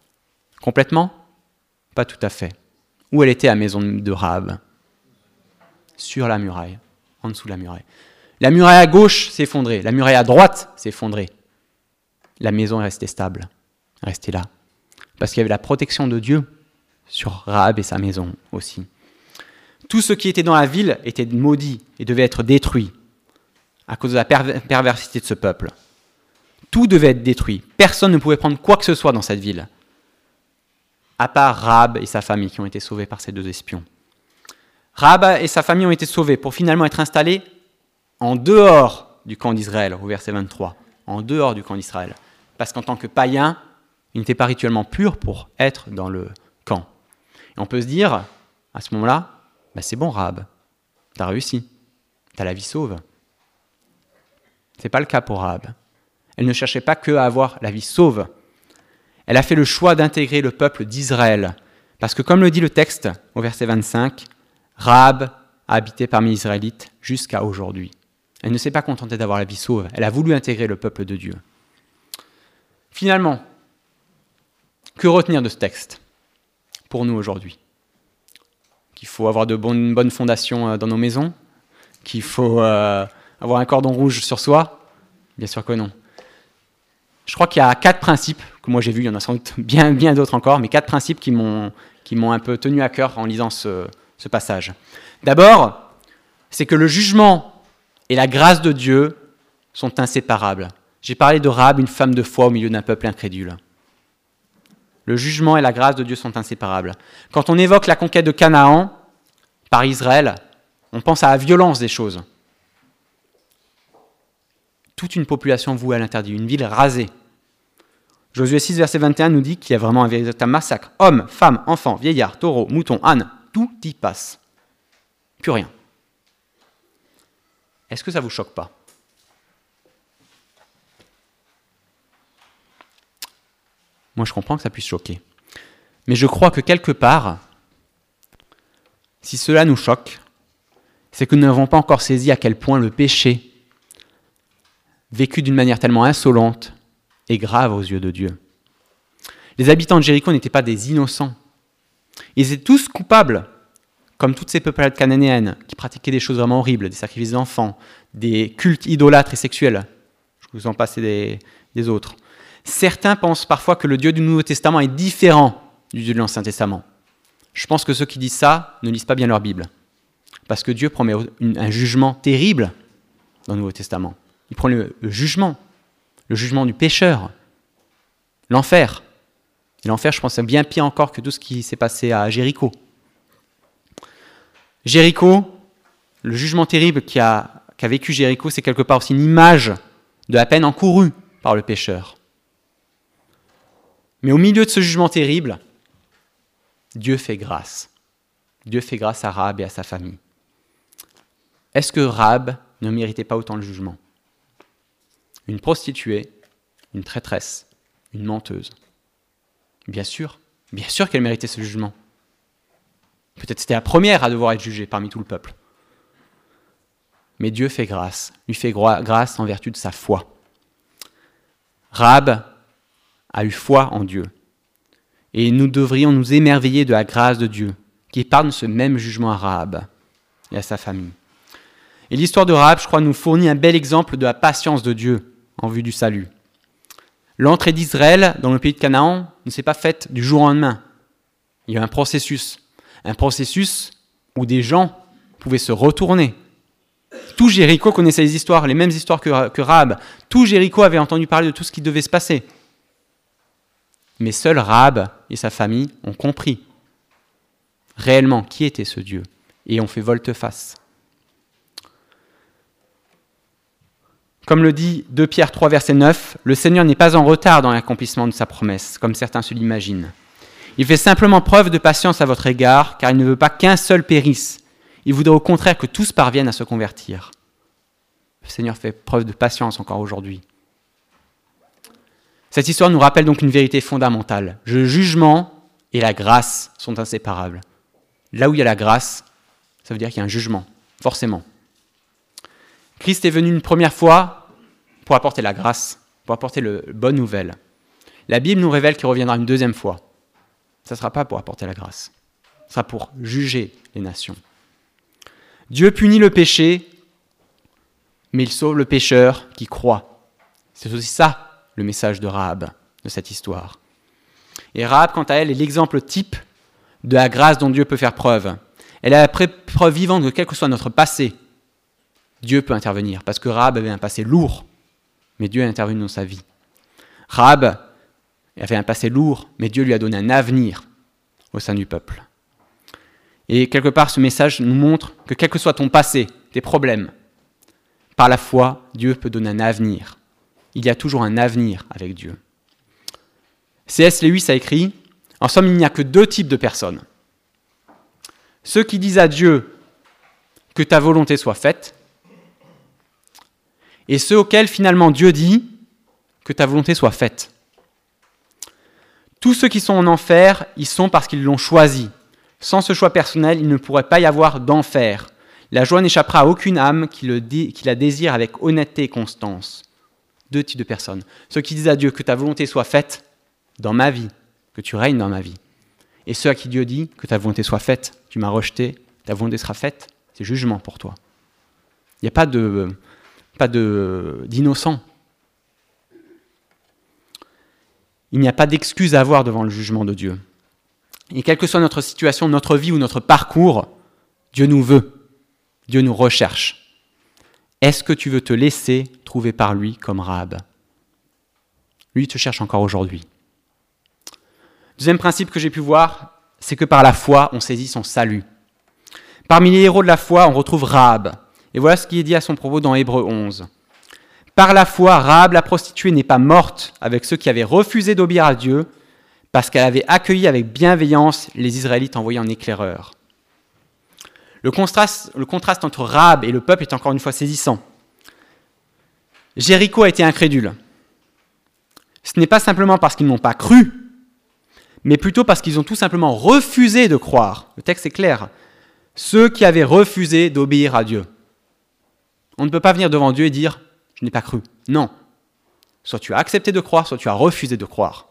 Speaker 1: Pas tout à fait. Où elle était la maison de Rahab ? Sur la muraille, en dessous de la muraille. La muraille à gauche s'est effondrée, la muraille à droite s'est effondrée. La maison est restée stable, est restée là. Parce qu'il y avait la protection de Dieu sur Rahab et sa maison aussi. Tout ce qui était dans la ville était maudit et devait être détruit à cause de la perver- perversité de ce peuple. Tout devait être détruit. Personne ne pouvait prendre quoi que ce soit dans cette ville, à part Rahab et sa famille qui ont été sauvés par ces deux espions. Rahab et sa famille ont été sauvés pour finalement être installés en dehors du camp d'Israël, au verset vingt-trois. En dehors du camp d'Israël. Parce qu'en tant que païens, ils n'étaient pas rituellement purs pour être dans le camp. Et on peut se dire, à ce moment-là, bah c'est bon Rahab, t'as réussi, t'as la vie sauve. C'est pas le cas pour Rahab. Elle ne cherchait pas que à avoir la vie sauve. Elle a fait le choix d'intégrer le peuple d'Israël. Parce que comme le dit le texte, au verset vingt-cinq, Rahab a habité parmi les Israélites jusqu'à aujourd'hui. Elle ne s'est pas contentée d'avoir la vie sauve, elle a voulu intégrer le peuple de Dieu. Finalement, que retenir de ce texte pour nous aujourd'hui ? Qu'il faut avoir de bonnes, une bonne fondation dans nos maisons ? Qu'il faut euh, avoir un cordon rouge sur soi ? Bien sûr que non. Je crois qu'il y a quatre principes, que moi j'ai vus, il y en a sans doute bien, bien d'autres encore, mais quatre principes qui m'ont, qui m'ont un peu tenu à cœur en lisant ce, ce passage. D'abord, c'est que le jugement et la grâce de Dieu sont inséparables. J'ai parlé de Rahab, une femme de foi au milieu d'un peuple incrédule. Le jugement et la grâce de Dieu sont inséparables. Quand on évoque la conquête de Canaan par Israël, on pense à la violence des choses. Toute une population vouée à l'interdit, une ville rasée. Josué six, verset vingt et un nous dit qu'il y a vraiment un véritable massacre. Hommes, femmes, enfants, vieillards, taureaux, moutons, ânes, tout y passe. Plus rien. Est-ce que ça ne vous choque pas ? Moi, je comprends que ça puisse choquer. Mais je crois que quelque part, si cela nous choque, c'est que nous n'avons pas encore saisi à quel point le péché, vécu d'une manière tellement insolente, est grave aux yeux de Dieu. Les habitants de Jéricho n'étaient pas des innocents. Ils étaient tous coupables, comme toutes ces peuplades cananéennes qui pratiquaient des choses vraiment horribles, des sacrifices d'enfants, des cultes idolâtres et sexuels. Je vous en passe des, des autres. Certains pensent parfois que le Dieu du Nouveau Testament est différent du Dieu de l'Ancien Testament. Je pense que ceux qui disent ça ne lisent pas bien leur Bible. Parce que Dieu promet un jugement terrible dans le Nouveau Testament. Il promet le, le jugement, le jugement du pécheur, l'enfer. Et l'enfer, je pense, c'est bien pire encore que tout ce qui s'est passé à Jéricho. Jéricho, le jugement terrible qu'a, qu'a vécu Jéricho, c'est quelque part aussi une image de la peine encourue par le pécheur. Mais au milieu de ce jugement terrible, Dieu fait grâce. Dieu fait grâce à Rahab et à sa famille. Est-ce que Rahab ne méritait pas autant le jugement ? Une prostituée, une traîtresse, une menteuse. Bien sûr, bien sûr qu'elle méritait ce jugement. Peut-être c'était la première à devoir être jugée parmi tout le peuple. Mais Dieu fait grâce, lui fait grâce en vertu de sa foi. Rahab a eu foi en Dieu. Et nous devrions nous émerveiller de la grâce de Dieu, qui épargne ce même jugement à Rahab et à sa famille. Et l'histoire de Rahab, je crois, nous fournit un bel exemple de la patience de Dieu en vue du salut. L'entrée d'Israël dans le pays de Canaan ne s'est pas faite du jour au lendemain. Il y a eu un processus. Un processus où des gens pouvaient se retourner. Tout Jéricho connaissait les histoires, les mêmes histoires que, que Rahab. Tout Jéricho avait entendu parler de tout ce qui devait se passer. Mais seul Rahab et sa famille ont compris réellement qui était ce Dieu et ont fait volte-face. Comme le dit deux Pierre trois, verset neuf, le Seigneur n'est pas en retard dans l'accomplissement de sa promesse, comme certains se l'imaginent. Il fait simplement preuve de patience à votre égard, car il ne veut pas qu'un seul périsse. Il voudrait au contraire que tous parviennent à se convertir. Le Seigneur fait preuve de patience encore aujourd'hui. Cette histoire nous rappelle donc une vérité fondamentale. Le jugement et la grâce sont inséparables. Là où il y a la grâce, ça veut dire qu'il y a un jugement, forcément. Christ est venu une première fois pour apporter la grâce, pour apporter la bonne nouvelle. La Bible nous révèle qu'il reviendra une deuxième fois. Ça ne sera pas pour apporter la grâce. Ce sera pour juger les nations. Dieu punit le péché, mais il sauve le pécheur qui croit. C'est aussi ça, le message de Rahab, de cette histoire. Et Rahab, quant à elle, est l'exemple type de la grâce dont Dieu peut faire preuve. Elle est la preuve vivante que quel que soit notre passé, Dieu peut intervenir. Parce que Rahab avait un passé lourd, mais Dieu est intervenu dans sa vie. Rahab avait un passé lourd, mais Dieu lui a donné un avenir au sein du peuple. Et quelque part, ce message nous montre que quel que soit ton passé, tes problèmes, par la foi, Dieu peut donner un avenir. Il y a toujours un avenir avec Dieu. C S Lewis a écrit « En somme, il n'y a que deux types de personnes. Ceux qui disent à Dieu que ta volonté soit faite, et ceux auxquels finalement Dieu dit que ta volonté soit faite. Tous ceux qui sont en enfer, ils sont parce qu'ils l'ont choisi. Sans ce choix personnel, il ne pourrait pas y avoir d'enfer. La joie n'échappera à aucune âme qui, le dé- qui la désire avec honnêteté et constance. » Deux types de personnes. Ceux qui disent à Dieu que ta volonté soit faite dans ma vie, que tu règnes dans ma vie. Et ceux à qui Dieu dit que ta volonté soit faite, tu m'as rejeté, ta volonté sera faite, c'est jugement pour toi. Il n'y a pas de, pas de, d'innocent. Il n'y a pas d'excuse à avoir devant le jugement de Dieu. Et quelle que soit notre situation, notre vie ou notre parcours, Dieu nous veut, Dieu nous recherche. Est-ce que tu veux te laisser trouver par lui comme Rahab ? Lui, il te cherche encore aujourd'hui. Deuxième principe que j'ai pu voir, c'est que par la foi, on saisit son salut. Parmi les héros de la foi, on retrouve Rahab. Et voilà ce qui est dit à son propos dans Hébreux onze. Par la foi, Rahab la prostituée n'est pas morte avec ceux qui avaient refusé d'obéir à Dieu, parce qu'elle avait accueilli avec bienveillance les Israélites envoyés en éclaireur. Le contraste, le contraste entre Rahab et le peuple est encore une fois saisissant. Jéricho a été incrédule. Ce n'est pas simplement parce qu'ils n'ont pas cru, mais plutôt parce qu'ils ont tout simplement refusé de croire. Le texte est clair. Ceux qui avaient refusé d'obéir à Dieu. On ne peut pas venir devant Dieu et dire « je n'ai pas cru ». Non. Soit tu as accepté de croire, soit tu as refusé de croire.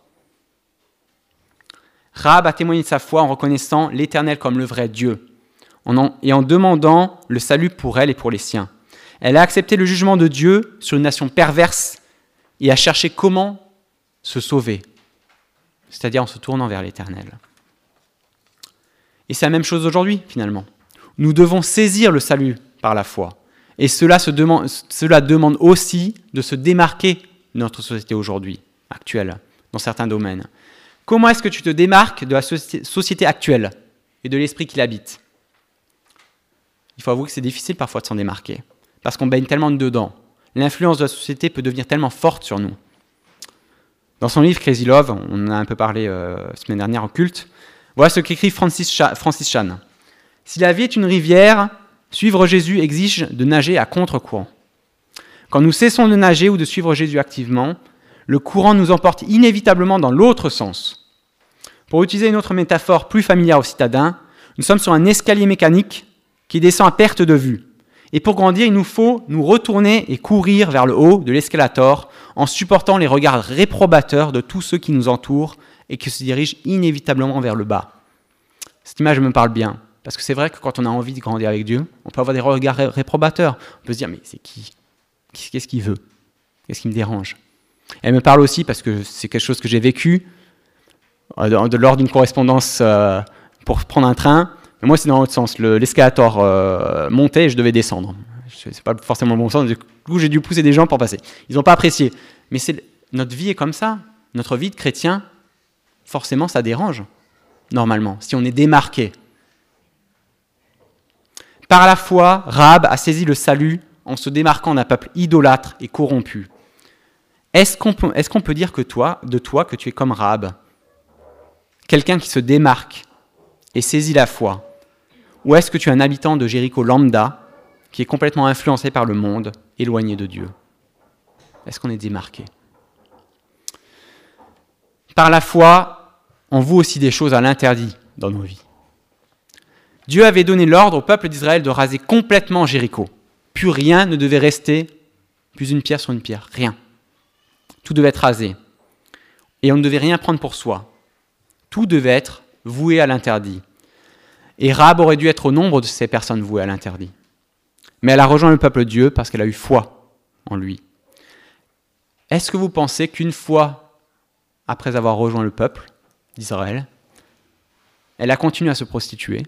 Speaker 1: Rahab a témoigné de sa foi en reconnaissant l'Éternel comme le vrai Dieu en en, et en demandant le salut pour elle et pour les siens. Elle a accepté le jugement de Dieu sur une nation perverse et a cherché comment se sauver, c'est-à-dire en se tournant vers l'Éternel. Et c'est la même chose aujourd'hui, finalement. Nous devons saisir le salut par la foi. Et cela, se demande, cela demande aussi de se démarquer de notre société aujourd'hui, actuelle, dans certains domaines. Comment est-ce que tu te démarques de la société actuelle et de l'esprit qui l'habite ? Il faut avouer que c'est difficile parfois de s'en démarquer, parce qu'on baigne tellement dedans. L'influence de la société peut devenir tellement forte sur nous. Dans son livre Crazy Love, on en a un peu parlé euh, la semaine dernière en culte, voilà ce qu'écrit Francis, Cha- Francis Chan. « Si la vie est une rivière, suivre Jésus exige de nager à contre-courant. Quand nous cessons de nager ou de suivre Jésus activement, le courant nous emporte inévitablement dans l'autre sens. Pour utiliser une autre métaphore plus familière aux citadins, nous sommes sur un escalier mécanique qui descend à perte de vue. Et pour grandir, il nous faut nous retourner et courir vers le haut de l'escalator en supportant les regards réprobateurs de tous ceux qui nous entourent et qui se dirigent inévitablement vers le bas. » Cette image me parle bien, parce que c'est vrai que quand on a envie de grandir avec Dieu, on peut avoir des regards ré- réprobateurs. On peut se dire, mais c'est qui ? Qu'est-ce qu'il veut ? Qu'est-ce qui me dérange ? Elle me parle aussi parce que c'est quelque chose que j'ai vécu euh, de, lors d'une correspondance euh, pour prendre un train. Mais moi, c'est dans l'autre sens. Le, l'escalator euh, montait et je devais descendre. C'est pas forcément le bon sens. Du coup, j'ai dû pousser des gens pour passer. Ils n'ont pas apprécié. Mais c'est, notre vie est comme ça. Notre vie de chrétien, forcément, ça dérange, normalement, si on est démarqué. Par la foi, Rahab a saisi le salut en se démarquant d'un peuple idolâtre et corrompu. Est-ce qu'on peut, est-ce qu'on peut dire que toi, de toi que tu es comme Rahab, quelqu'un qui se démarque et saisit la foi, ou est-ce que tu es un habitant de Jéricho lambda qui est complètement influencé par le monde, éloigné de Dieu ? Est-ce qu'on est démarqué ? Par la foi, on voue aussi des choses à l'interdit dans nos vies. Dieu avait donné l'ordre au peuple d'Israël de raser complètement Jéricho. Plus rien ne devait rester, plus une pierre sur une pierre, rien. Tout devait être rasé. Et on ne devait rien prendre pour soi. Tout devait être voué à l'interdit. Et Rahab aurait dû être au nombre de ces personnes vouées à l'interdit. Mais elle a rejoint le peuple de Dieu parce qu'elle a eu foi en lui. Est-ce que vous pensez qu'une fois après avoir rejoint le peuple d'Israël, elle a continué à se prostituer?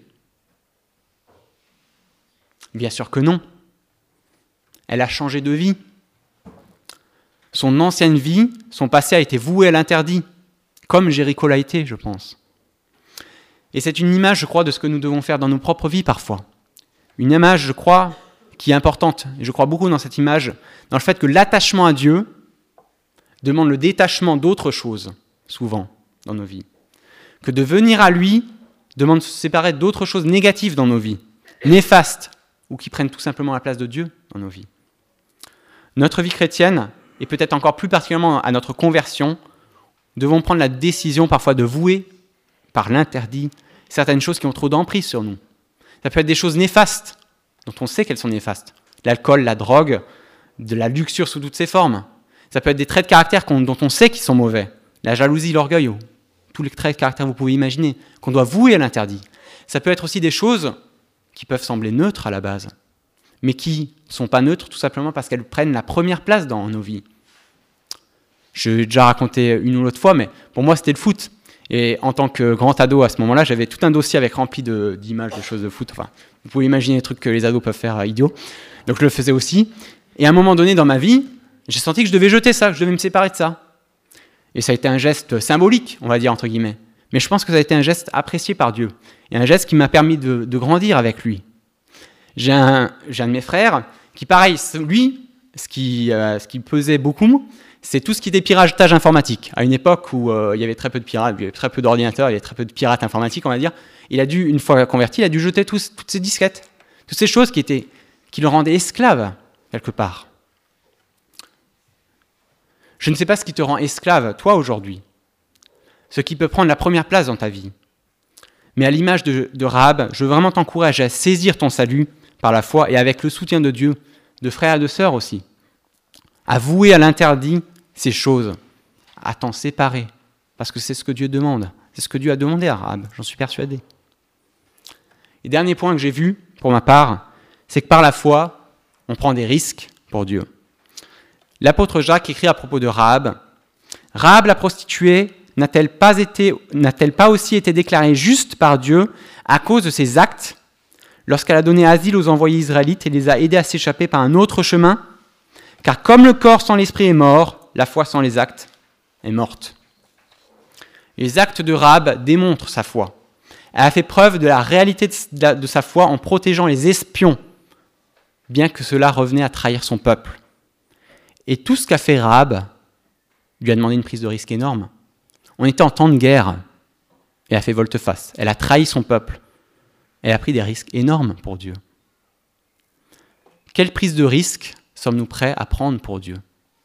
Speaker 1: Bien sûr que non. Elle a changé de vie. Son ancienne vie, son passé a été voué à l'interdit, comme Jéricho l'a été, je pense. Et c'est une image, je crois, de ce que nous devons faire dans nos propres vies parfois. Une image, je crois, qui est importante. Et je crois beaucoup dans cette image, dans le fait que l'attachement à Dieu demande le détachement d'autres choses, souvent, dans nos vies. Que de venir à lui demande de se séparer d'autres choses négatives dans nos vies, néfastes, ou qui prennent tout simplement la place de Dieu dans nos vies. Notre vie chrétienne, et peut-être encore plus particulièrement à notre conversion, devons prendre la décision parfois de vouer par l'interdit certaines choses qui ont trop d'emprise sur nous. Ça peut être des choses néfastes, dont on sait qu'elles sont néfastes. L'alcool, la drogue, de la luxure sous toutes ses formes. Ça peut être des traits de caractère dont on sait qu'ils sont mauvais. La jalousie, l'orgueil, tous les traits de caractère que vous pouvez imaginer, qu'on doit vouer à l'interdit. Ça peut être aussi des choses qui peuvent sembler neutres à la base, mais qui ne sont pas neutres tout simplement parce qu'elles prennent la première place dans nos vies. Je l'ai déjà raconté une ou l'autre fois, mais pour moi c'était le foot. Et en tant que grand ado à ce moment-là, j'avais tout un dossier avec rempli de, d'images, de choses de foot. Enfin, vous pouvez imaginer les trucs que les ados peuvent faire euh, idiots. Donc je le faisais aussi. Et à un moment donné dans ma vie, j'ai senti que je devais jeter ça, que je devais me séparer de ça. Et ça a été un geste symbolique, on va dire entre guillemets. Mais je pense que ça a été un geste apprécié par Dieu. Et un geste qui m'a permis de, de grandir avec lui. J'ai un, j'ai un de mes frères qui, pareil, lui, ce qui, euh, ce qui pesait beaucoup, c'est tout ce qui était piratage informatique. À une époque où euh, il y avait très peu de pirates, il y avait très peu d'ordinateurs, il y avait très peu de pirates informatiques, on va dire. Il a dû, une fois converti, il a dû jeter tous, toutes ces disquettes, toutes ces choses qui, étaient, qui le rendaient esclave, quelque part. Je ne sais pas ce qui te rend esclave, toi, aujourd'hui. Ce qui peut prendre la première place dans ta vie. Mais à l'image de, de Rahab, je veux vraiment t'encourager à saisir ton salut par la foi et avec le soutien de Dieu, de frères et de sœurs aussi. À vouer à l'interdit ces choses, à t'en séparer, parce que c'est ce que Dieu demande. C'est ce que Dieu a demandé à Rahab, j'en suis persuadé. Et dernier point que j'ai vu, pour ma part, c'est que par la foi, on prend des risques pour Dieu. L'apôtre Jacques écrit à propos de Rahab, « Rahab la prostituée n'a-t-elle pas, été, n'a-t-elle pas aussi été déclarée juste par Dieu à cause de ses actes, lorsqu'elle a donné asile aux envoyés israélites et les a aidés à s'échapper par un autre chemin ? Car comme le corps sans l'esprit est mort, la foi sans les actes est morte. » Les actes de Rahab démontrent sa foi. Elle a fait preuve de la réalité de, de sa foi en protégeant les espions, bien que cela revenait à trahir son peuple. Et tout ce qu'a fait Rahab lui a demandé une prise de risque énorme. On était en temps de guerre, et elle a fait volte-face. Elle a trahi son peuple. Elle a pris des risques énormes pour Dieu. Quelle prise de risque sommes-nous prêts à prendre pour Dieu ?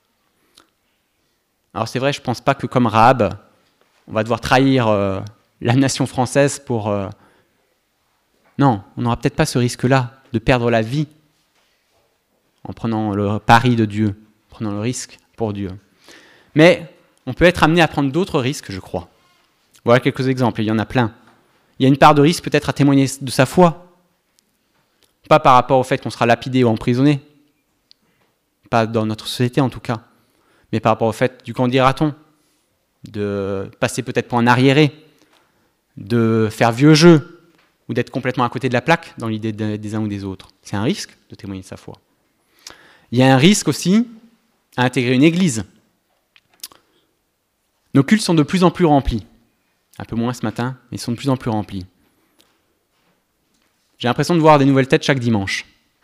Speaker 1: Alors c'est vrai, je ne pense pas que comme Rahab, on va devoir trahir euh, la nation française pour... Euh... Non, on n'aura peut-être pas ce risque-là de perdre la vie en prenant le pari de Dieu, en prenant le risque pour Dieu. Mais on peut être amené à prendre d'autres risques, je crois. Voilà quelques exemples, il y en a plein. Il y a une part de risque peut-être à témoigner de sa foi. Pas par rapport au fait qu'on sera lapidé ou emprisonné. Pas dans notre société en tout cas. Mais par rapport au fait du qu'en dira-t-on ? De passer peut-être pour un arriéré, de faire vieux jeu, ou d'être complètement à côté de la plaque dans l'idée des uns ou des autres. C'est un risque de témoigner de sa foi. Il y a un risque aussi à intégrer une église. Nos cultes sont de plus en plus remplis. Un peu moins ce matin, mais ils sont de plus en plus remplis. J'ai l'impression de voir des nouvelles têtes chaque dimanche.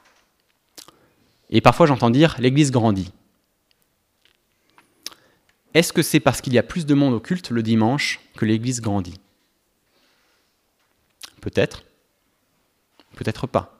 Speaker 1: Et parfois j'entends dire « l'église grandit ». Est-ce que c'est parce qu'il y a plus de monde au culte le dimanche que l'église grandit ? Peut-être, peut-être pas.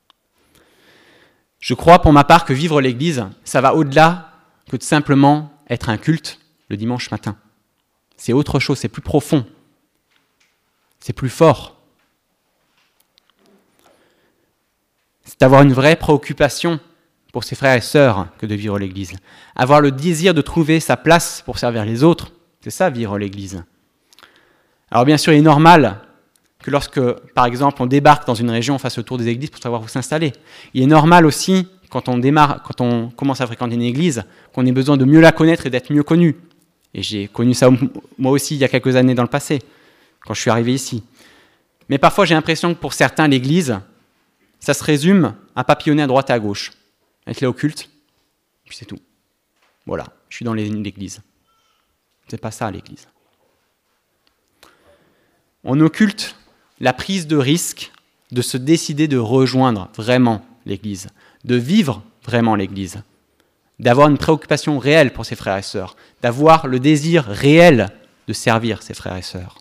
Speaker 1: Je crois pour ma part que vivre l'église, ça va au-delà que de simplement être un culte le dimanche matin. C'est autre chose, c'est plus profond, c'est plus fort. C'est avoir une vraie préoccupation pour ses frères et sœurs que de vivre l'Église. Avoir le désir de trouver sa place pour servir les autres, c'est ça, vivre l'Église. Alors bien sûr, il est normal que lorsque, par exemple, on débarque dans une région, on fasse le tour des églises pour savoir où s'installer. Il est normal aussi, quand on démarre, quand on commence à fréquenter une église, qu'on ait besoin de mieux la connaître et d'être mieux connu. Et j'ai connu ça moi aussi il y a quelques années dans le passé, quand je suis arrivé ici. Mais parfois, j'ai l'impression que pour certains, l'église, ça se résume à papillonner à droite et à gauche, être là au culte, puis c'est tout. Voilà, je suis dans l'église. C'est pas ça, l'église. On occulte la prise de risque de se décider de rejoindre vraiment l'église, de vivre vraiment l'église, d'avoir une préoccupation réelle pour ses frères et sœurs, d'avoir le désir réel de servir ses frères et sœurs.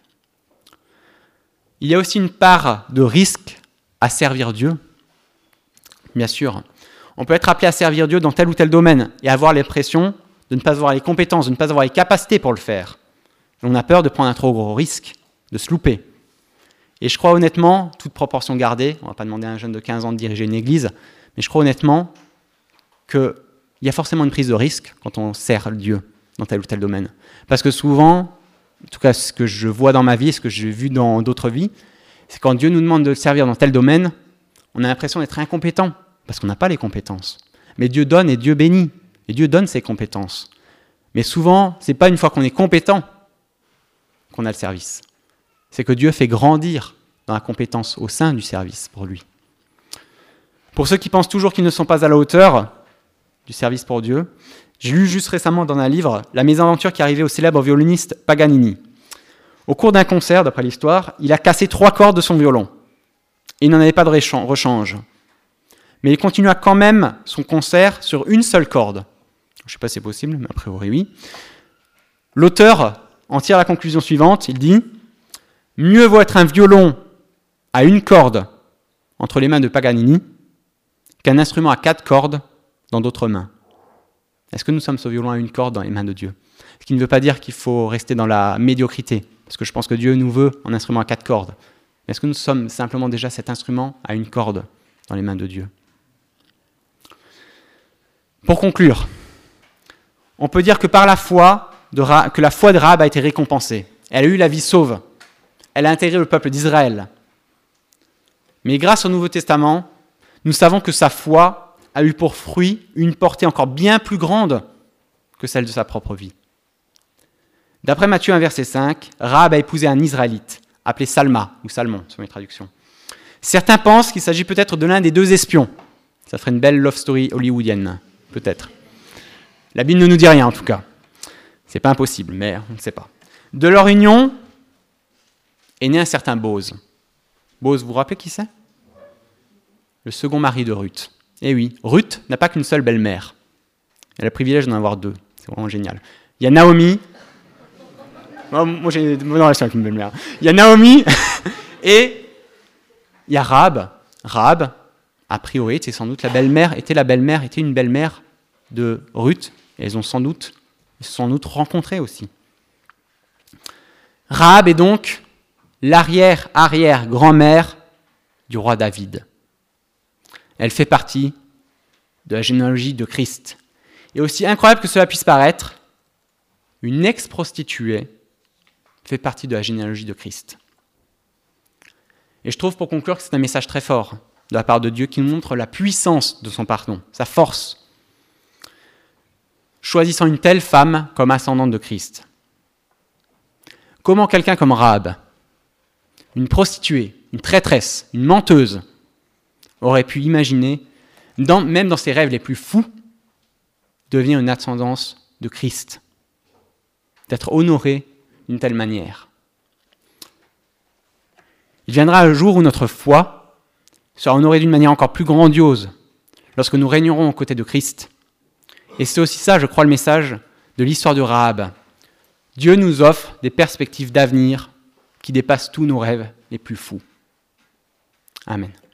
Speaker 1: Il y a aussi une part de risque à servir Dieu. Bien sûr, on peut être appelé à servir Dieu dans tel ou tel domaine et avoir l'impression de ne pas avoir les compétences, de ne pas avoir les capacités pour le faire. Et on a peur de prendre un trop gros risque, de se louper. Et je crois honnêtement, toute proportion gardée, on ne va pas demander à un jeune de quinze ans de diriger une église, mais je crois honnêtement qu'il y a forcément une prise de risque quand on sert Dieu dans tel ou tel domaine. Parce que souvent, en tout cas ce que je vois dans ma vie, ce que j'ai vu dans d'autres vies, c'est quand Dieu nous demande de le servir dans tel domaine, on a l'impression d'être incompétent, parce qu'on n'a pas les compétences. Mais Dieu donne et Dieu bénit, et Dieu donne ses compétences. Mais souvent, ce n'est pas une fois qu'on est compétent qu'on a le service. C'est que Dieu fait grandir dans la compétence au sein du service pour lui. Pour ceux qui pensent toujours qu'ils ne sont pas à la hauteur du service pour Dieu, j'ai lu juste récemment dans un livre la mésaventure qui arrivait au célèbre violoniste Paganini. Au cours d'un concert, d'après l'histoire, il a cassé trois cordes de son violon. Et il n'en avait pas de rechange. Mais il continua quand même son concert sur une seule corde. Je ne sais pas si c'est possible, mais a priori oui. L'auteur en tire la conclusion suivante, il dit « Mieux vaut être un violon à une corde entre les mains de Paganini qu'un instrument à quatre cordes dans d'autres mains. » Est-ce que nous sommes ce violon à une corde dans les mains de Dieu ? Ce qui ne veut pas dire qu'il faut rester dans la médiocrité, parce que je pense que Dieu nous veut un instrument à quatre cordes. Mais est-ce que nous sommes simplement déjà cet instrument à une corde dans les mains de Dieu ? Pour conclure, on peut dire que par la foi, de Ra- que la foi de Rahab a été récompensée. Elle a eu la vie sauve. Elle a intégré le peuple d'Israël. Mais grâce au Nouveau Testament, nous savons que sa foi a eu pour fruit une portée encore bien plus grande que celle de sa propre vie. D'après Matthieu un, verset cinq, Rahab a épousé un Israélite, appelé Salma, ou Salmon, selon les traductions. Certains pensent qu'il s'agit peut-être de l'un des deux espions. Ça ferait une belle love story hollywoodienne, peut-être. La Bible ne nous dit rien, en tout cas. C'est pas impossible, mais on ne sait pas. De leur union est né un certain Boz. Boz, vous vous rappelez qui c'est ? Le second mari de Ruth. Eh oui, Ruth n'a pas qu'une seule belle-mère. Elle a le privilège d'en avoir deux. C'est vraiment génial. Il y a Naomi. Oh, moi, j'ai une bonne relation avec une belle-mère. Il y a Naomi et il y a Rahab. Rahab, a priori, était sans doute la belle-mère, était la belle-mère, était une belle-mère de Ruth. Et elles ont sans doute, ils se sont sans doute rencontrés aussi. Rahab est donc l'arrière-arrière-grand-mère du roi David. Elle fait partie de la généalogie de Christ. Et aussi incroyable que cela puisse paraître, une ex-prostituée fait partie de la généalogie de Christ. Et je trouve pour conclure que c'est un message très fort de la part de Dieu qui nous montre la puissance de son pardon, sa force, choisissant une telle femme comme ascendante de Christ. Comment quelqu'un comme Rahab, une prostituée, une traîtresse, une menteuse, aurait pu imaginer, dans, même dans ses rêves les plus fous, devenir une ascendance de Christ, d'être honoré d'une telle manière. Il viendra un jour où notre foi sera honorée d'une manière encore plus grandiose, lorsque nous régnerons aux côtés de Christ. Et c'est aussi ça, je crois, le message de l'histoire de Rahab. Dieu nous offre des perspectives d'avenir qui dépassent tous nos rêves les plus fous. Amen.